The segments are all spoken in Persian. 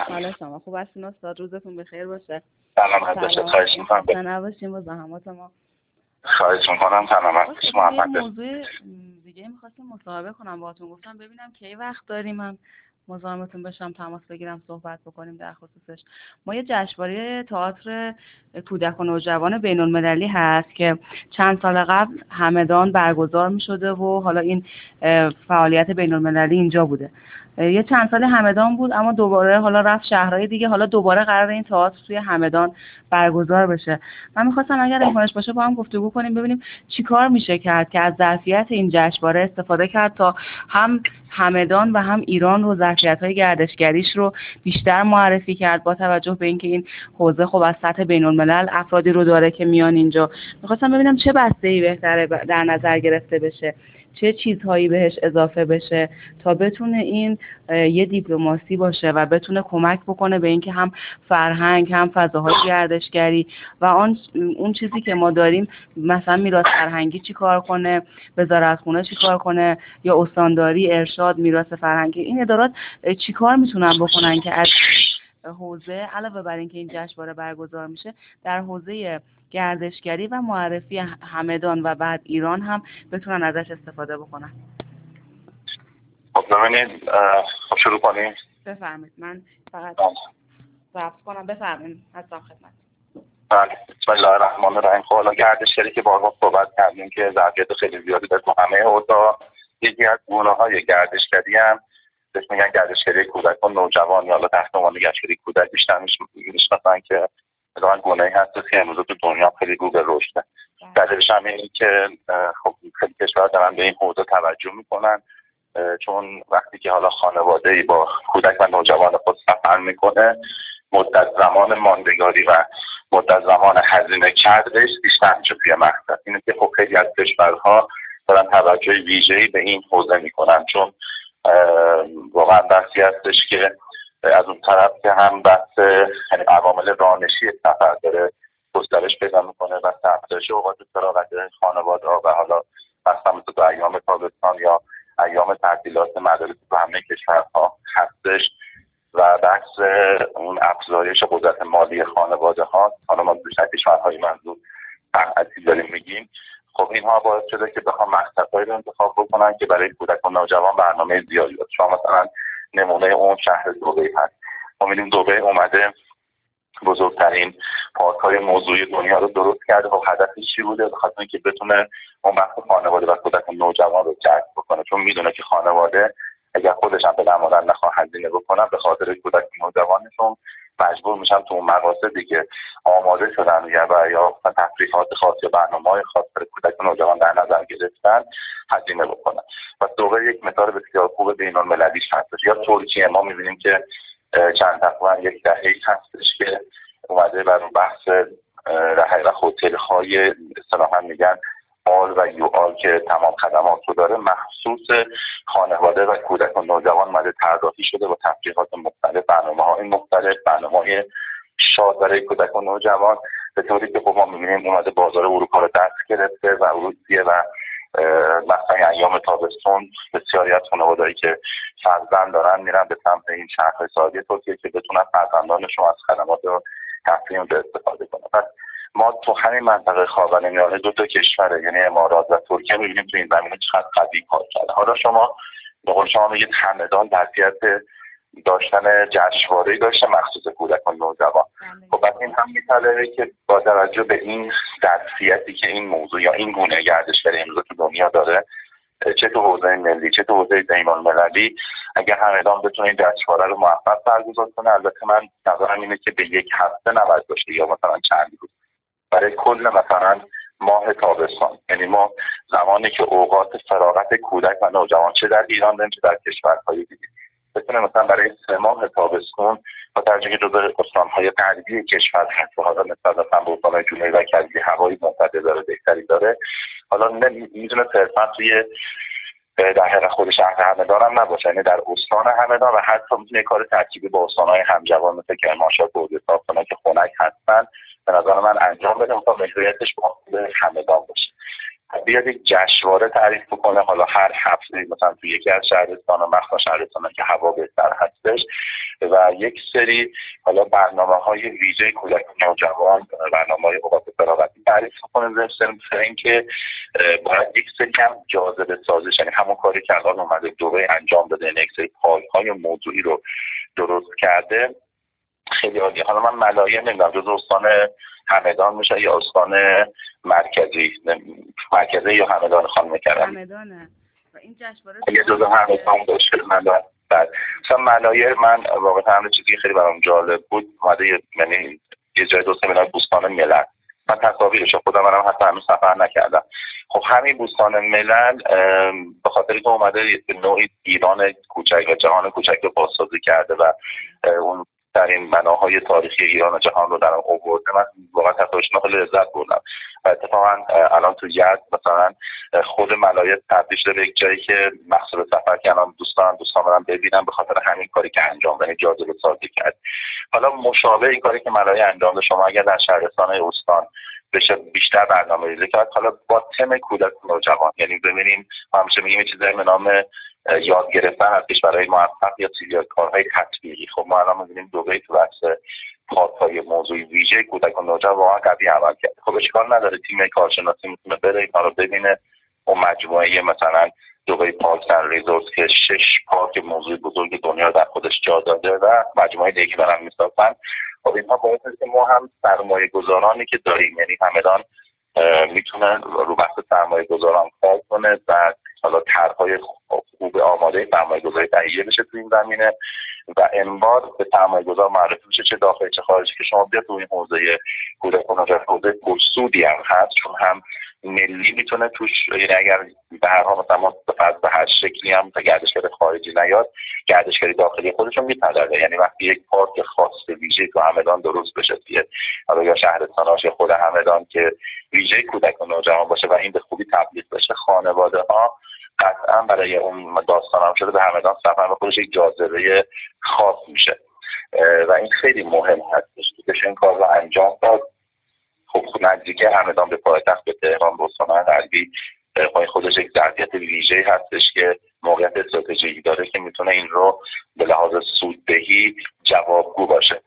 حالا شما خوب هستین استاد؟ روزتون بخیر باشه. سلامت باشید. خواهش می‌کنم. نباشیم با زحمات ما. خواهش می‌کنم. سلامت باشید. محمد. موضوع دیگه می‌خواستم مصاحبه کنم باهاتون. گفتم ببینم کی وقت داریم من مزاحمتون بشم، تماس بگیرم، صحبت بکنیم در خصوصش. ما یه جشنواره تئاتر کودک و نوجوان بین‌المللی هست که چند سال قبل همدان برگزار می‌شده و حالا این فعالیت بین‌المللی اینجا بوده. یه چند سال همدان بود اما دوباره حالا رفت شهرهای دیگه، حالا دوباره قرار این تئاتر توی همدان برگزار بشه. من می‌خواستم اگر امکانش باشه با هم گفتگو کنیم ببینیم چیکار میشه کرد که از ظرفیت این جشنواره استفاده کرد تا هم همدان و هم ایران رو ظرفیت‌های گردشگریش رو بیشتر معرفی کرد، با توجه به اینکه این حوزه خب از سطح بین‌الملل افرادی رو داره که میان اینجا. می‌خواستم ببینم چه بسته‌ای بهتره در نظر گرفته بشه، چه چیزهایی بهش اضافه بشه تا بتونه این یه دیپلماسی باشه و بتونه کمک بکنه به اینکه هم فرهنگ هم فضاهای گردشگری و اون چیزی که ما داریم، مثلا میراث فرهنگی چی کار کنه، وزارتخونه چی کار کنه، یا استانداری، ارشاد، میراث فرهنگی، این ادارات چی کار میتونن بکنن که از حوزه علاوه بر اینکه این جشنواره برگزار میشه در حوزه گردشگری و معرفی همدان و بعد ایران هم بتونن ازش استفاده بکنن. خب ببینید، خب شروع کنیم. بفرمایید. من فقط ضبط کنم. بفرمایید. هستم خدمت. بله. بسم الله الرحمن الرحیم. خب حالا گردشگری که بارها صحبت کردیم که ظرفیت خیلی زیادی داره تو همه حوزه‌ها. یکی از گونه‌های گردشگری هم بهش میگن گردشگری کودک و نوجوان، یا حالا تحت عنوان گردشگری کودک بیشتر میشناسن، که مثلا گونه‌ای هست که امروز تو دنیا خیلی رو به رشده. دلیلش هم اینه که خب خیلی کشورها دارن به این حوزه توجه میکنن، چون وقتی که حالا خانواده‌ای با کودک و نوجوان خود سفر میکنه، مدت زمان ماندگاری و مدت زمان هزینه کردش بیشتر میشه توی مقصد. اینه که خب خیلی از کشورها دارن توجه ویژه‌ای به این حوزه میکنن، چون واقعا بحثی هستش که از اون طرف که هم بحث یعنی عوامل رانشی سفر داره گسترش پیدا میکنه و افزایش اوقات فراغت خانواده و حالا مثلا مثل تو ایام تابستان یا ایام تعطیلات مدارس تو همه کشورها هستش و بحث اون افزایش قدرت مالی خانواده ها، حالا ما بیشتر کشورهای منظور صنعتی داریم میگیم. خب اینها باعث شده که بخوام مقصدهایی رو انتخاب بکنن که برای کودک و نوجوان برنامه زیادی داره. شما مثلا نمونه اون شهر دبی هست. ما می‌بینیم دبی اومده بزرگترین پارک‌های موضوعی دنیا رو درست کرده. خب هدفش چی بوده؟ بخاطر اینکه بتونه اون بخش خانواده و کودک و نوجوان رو جذب بکنه، چون میدونه که خانواده اگر خودش هم پدر مادر نخواد هزینه بکنن، به خاطر کودک و نوجوانشون مجبور میشن تو اون مقاصدی که آماده شدن یا تفریحات خاص یا برنامه‌های خاص برای کودک و نوجوان در نظر گرفتن هزینه بکنن. و دبی یک مثال بسیار خوب بین‌المللی هستش. یا ترکیه ما می‌بینیم که چند تقریبا یک دهه هستش که اومده بر اون بحث رهن هتل‌های اصطلاحاً میگن آل و یو آل که تمام خدمات رو داره، مخصوص خانواده و کودک و نوجوان اومده طراحی شده با تفریحات مختلف، برنامه‌های مختلف، برنامه‌های شاد برای کودک و نوجوان، به طوری که خب ما می‌بینیم اومده بازار اروپا رو دست گرفته و روسیه و مثلا ایام تابستون بسیاری از خانواده‌ای که فرزند دارن میرن به سمت این شهرهای ساحلی ترکیه که بتونن فرزندانشون از خدمات و تفریح اونجا استفاده کنن. پس ما تو همین منطقه خاورمیانه دو تا کشور یعنی امارات و ترکیه می‌بینیم تو این زمینه چقدر قوی کار کرده. حالا شما به قول شما میگید همدان ظرفیت داشتن جشنواره‌ای داشته مخصوص کودک و نوجوان. خب بعد این هم می‌طلبه که با توجه به این ظرفیتی که این موضوع یا این گونه گردشگری امروز تو دنیا داره، چه تو حوزه ملی چه تو حوزه بین‌المللی، اگر همدان بتونه این جشنواره رو موفق برگزار کنه، البته من نظرم اینه که به یک هفته نباید باشه یا مثلا چند روز، برای کل مثلا ماه تابستان، یعنی ما زمانی که اوقات فراغت کودک و نوجوان چه در ایران داریم چه در کشورهای دیگه، بتونه مثلا برای 3 ماه تابستون با توجه به جزء استان‌های غربی کشور هست و حالا مثلا به استان‌های جنوبی و کرجی هوایی معتدل داره، بهتری داره، حالا میتونه صرفا توی در حق خود شهر همدان هم نباشه، یعنی در استان همدان و حتی میتونه کار ترکیبی با استان‌های همجوار مثل کرمانشاه، گرجستان که خنک هستن به نظر من انجام بده تا مشروعیتش با همدان باشه. بیاد یک جشنواره تعریف بکنه، حالا هر هفته مثلا توی یکی از شهرستان، مخصوصا شهرستان که هوا بهتر هستش، و یک سری حالا برنامه‌های ویژه کودکان نوجوان، برنامه‌های اوقات فراغتی تعریف کنه، مثل اینکه باید یک سری هم جاذبه سازش، یعنی همون کاری که الان اومده دبی انجام داده، یک سری پارک‌های موضوعی رو درست کرده، خیلی عالیه. حالا من ملایم نمیدونم جز استان همدان میشه یا استان مرکزی یا همدان خانم کرم؟ همدانه و این جشنواره یه جز همدان باشه. مثلا ملایم من واقعا همه چیزی خیلی برام جالب بود، اومده یعنی یه جای دوست میدونم بوستان ملل، من تصاویرش خودم منم حتی هنوز سفر نکردم. خب همین بوستان ملل به خاطر که اومده نوعی ایران کوچک و جهان کوچک رو بازسازی کرده و اون در این بناهای تاریخی ایران و جهان رو در آن آورده، من واقعا تصاویرش خیلی لذت بردم. و اتفاقا الان تو یزد مثلا خود ملایه تبدیل شده به یک جایی که مقصد سفر که الان دوستان برم ببینم به خاطر همین کاری که انجام داد، جاذبه سازی کرد. حالا مشابه این کاری که ملایه انجام داد، شما اگر در شهرستان‌های استان بشه بیشتر برنامه‌ریزی کرد، حالا با تم کودک و نوجوان، یعنی ببینیم همیشه میگیم چیزایی به نام یاد گرفتن ازش برای موفق یا کارهای تطبیقی. خب ما الان می‌بینیم دبی تو بحث پارک‌های موضوعی ویژه کودک و نوجوان واقعا قوی عمل کرد. خب اشکال نداره تیم کارشناسی میتونه بره اینا رو ببینه، اون مجموعه مثلا دبی پارک در ریزورت که 6 پارک موضوعی بزرگ دنیا در خودش جا داده و مجموعه دیگه که دارن میسازن، خب اینها باعث میشه که ما هم سرمایه گذارانی که داریم، یعنی همدان میتونن رو بحث سرمایه گذاران کار کنه و حالا طرح‌های خوب آماده سرمایه گذاری تهیه بشه تو این زمینه و انبار به سرمایه گذار معرفی بشه، چه داخلی چه خارجی، که شما بیاد تو این حوزه کودک و نوجوان حوزه پرسودی هم هست، چون هم ملی میتونه توش، یعنی اگر به هر حال مثلا به هر شکلی هم تا گردشگر خارجی نیاد، گردشگری داخلی خودشون میپردازه. یعنی وقتی یک پارک خاص ویژه تو همدان درست بشه، حالا یا شهرستان باشه خود همدان که ویژه کودک و نوجوان باشه و این به خوبی تبلیغ بشه، خانواده‌ها قطعا برای اون داستان هم شده به همدان سفر و خودش یک جاذبه خاص میشه و این خیلی مهم هستش که بشه این کار رو انجام داد. خب نزدیک همدان به پایتخت به تهران، به استان غربی، پای خودش یک ظرفیت ویژه‌ای هستش که موقعیت استراتژیکی داره که میتونه این رو به لحاظ سوددهی جوابگو باشه.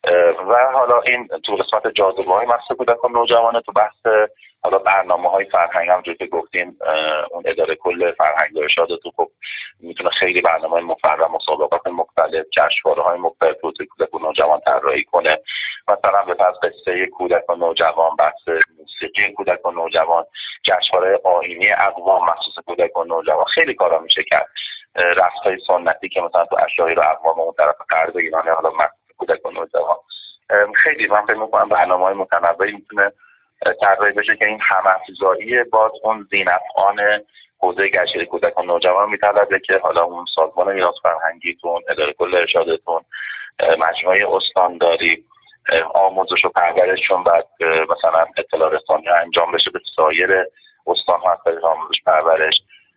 و حالا این تو قسمت جاذبه‌های مخصوص کودک و نوجوانه. تو بحث حالا برنامه‌های فرهنگی هم که گفتیم، اون اداره کل فرهنگ و ارشاد تو خب میتونه خیلی برنامه‌های مفرح، مسابقات مختلف، جشنواره‌های مختلف رو کودک و نوجوان طراحی کنه. مثلا به فرض قصه کودک و نوجوان، بحث موسیقی کودک و نوجوان، جشنواره آیینی اقوام مخصوص کودک و نوجوان، خیلی کارا میشه کرد. رقص‌های سنتی که مثلا تو اشایر و اقوام اون طرف غرب ایران حالا مخصوص کودک و نوجوان، خیلی من فکر می‌کنم برنامه‌های متنوعی میتونه طراحی بشه که این هم‌افزایی باز اون ذی‌نفعان حوزه گردشگری کودک و نوجوان میطلبه که حالا اون سازمان میراث فرهنگیتون، اداره کل ارشادتون، مجموعه استانداری، آموزش و پرورششون بعد مثلا اطلاع رسانی انجام بشه به سایر استان‌ها از طریق آموزش پرورش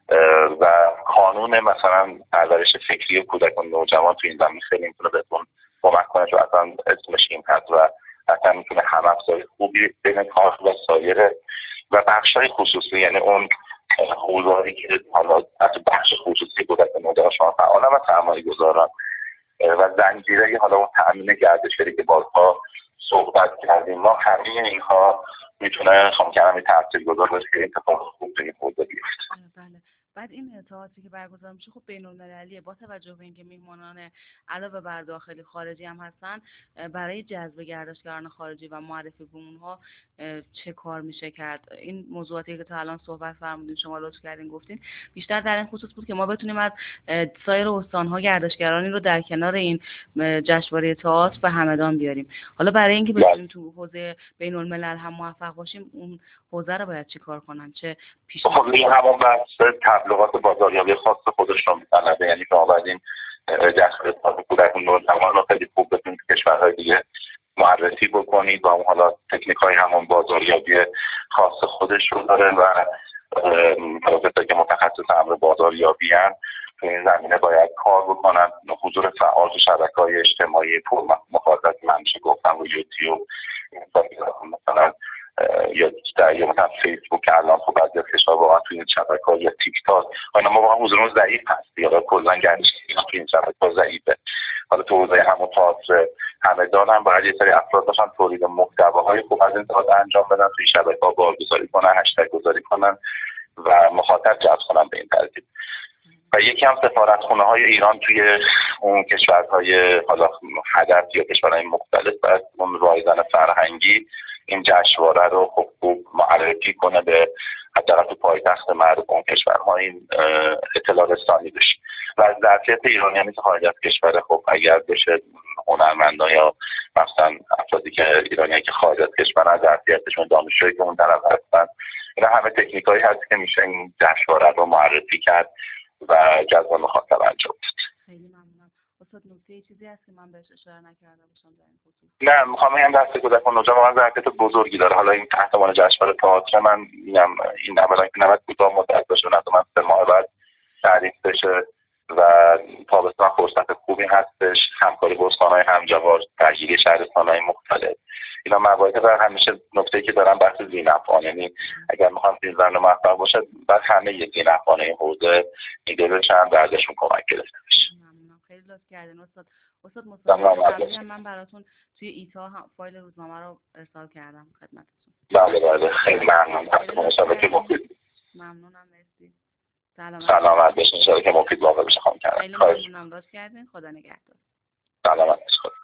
و کانون مثلا پرورش فکری کودک و نوجوان تو این زمینه خیلی میتونه بهتون کمک کنه، چون اصلا اسمش این هست و اصلا میتونه هم‌افزایی خوبی بین کار و سایر و بخش‌های خصوصی، یعنی اون حوزه‌ای که حالا از بخش خصوصی کودک و نوجوان شما فعالن و سرمایه‌گذاران و زنجیره حالا اون تأمین گردشگری که بارها صحبت کردیم، ما همه اینها میتونه خواهم کردم تاثیرگذار باشه که اتفاق خوب توی این حوزه بیفته. بله. بعد این ارتباطی که برگزار میشه خب بین‌المللیه، با توجه به اینکه میهمانان علاوه بر داخلی خارجی هم هستن، برای جذب گردشگران خارجی و معرفی به اونها چه کار میشه کرد؟ این موضوعاتی که تا الان صحبت فرمودین، شما لطف کردین گفتین، بیشتر در این خصوص بود که ما بتونیم از سایر استان‌ها گردشگرانی رو در کنار این جشنواره تئاتر به همدان بیاریم. حالا برای اینکه بتونیم تو حوزه بین‌الملل هم موفق باشیم، اون حوزه رو باید چیکار کنن؟ چه خب این همون بحث تبلیغات بازاریابی خاص خودش رو می‌طلبه، یعنی شما باید این جشنواره کودک و نوجوان رو خیلی خوب بتونید کشورهای دیگه معرفی بکنید و اون حالا تکنیک‌های همون بازاریابی خاص خودش رو داره و کسایی که متخصص امر بازاریابی ان تو این زمینه باید کار بکنن. حضور فعال تو شبکه‌های اجتماعی پر مخاطب من میشه گفتم رو یوتیوب مثلا یا در مثلا فیسبوک الان خب بعضی از کشورها واقعا توی این شبکه‌ها یا تیک تاک اینا ما واقعا حضورمون ضعیف هست یا کلا گردشگری توی این شبکه‌ها ضعیفه. حالا تو حوزه همون تئاتر همدان هم باید یه سری افراد باشن تولید محتواهای خوب از این تئاتر انجام بدن، توی شبکه‌ها بارگذاری کنن، هشتگ گذاری کنن و مخاطب جذب کنن به این ترتیب. و یکی هم سفارتخونه‌های ایران توی اون کشورهای حالا هدف یا کشورهای مختلف باید اون رایزن فرهنگی این جشنواره رو خوب معرفی کنه به حداقل تو پایتخت معروف اون کشورها این اطلاع رسانی بشه. و از ظرفیت ایرانیانی که خارج از کشور خب اگر بشه هنرمندان یا مثلا افرادی که ایرانیایی که خارج از کشور از ظرفیتشون دانشجویی که اون طرف هستن، اینا همه تکنیکایی هست که میشه این جشنواره رو معرفی کرد و جذب مخاطب انجام داد. خیلی ممنونم. استاد نکته چیزی هست که من بهش اشاره نکرده باشم در این خصوص؟ نه، میخوام بگم دست کودکان نوجوان واقعا ظرفیت بزرگی داره. حالا این تحت عنوان جشنواره تئاتر من میگم این اولا که نباید کوتاه مدت باشه، من 3 ماه بعد تعریف بشه و تابستان فرصت خوبی هستش، همکاری با استان‌های همجوار، درگیری شهرستان‌های مختلف، اینا مواردی و همیشه نکته‌ای که دارم بحث ذی‌نفعان، یعنی اگر میخوام فیلم موفق باشه بعد همه یه ذی‌نفعان این حوزه دیده بشن و ازشون کمک گرفته بشه. ممنونم، خیلی لطف کردین استاد. مصاحبه قبلی من براتون توی ایتا فایل روزنامه رو ارسال کردم خدمتتون. بله خیلی ممنون از مصاحبه مفید. ممنونم، مرسی. سلامت باشین، ان شاءالله که مفید واقع بشه. خیلی ممنونم، لطف کردین. خدا نگهدار. سلامت باشین.